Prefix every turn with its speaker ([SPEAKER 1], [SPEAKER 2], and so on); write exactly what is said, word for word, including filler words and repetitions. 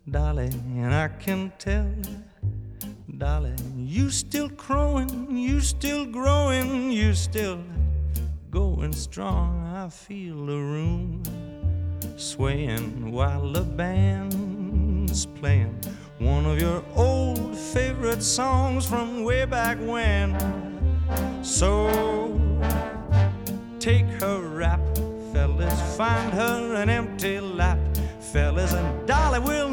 [SPEAKER 1] Dolly, and I can tell, Dolly, you still crowing, you still growing, you still going strong. I feel the room swaying while the band's playing one of your old favorite songs from way back when. So take her rap, fellas, find her an empty lap, fellas, and Dolly will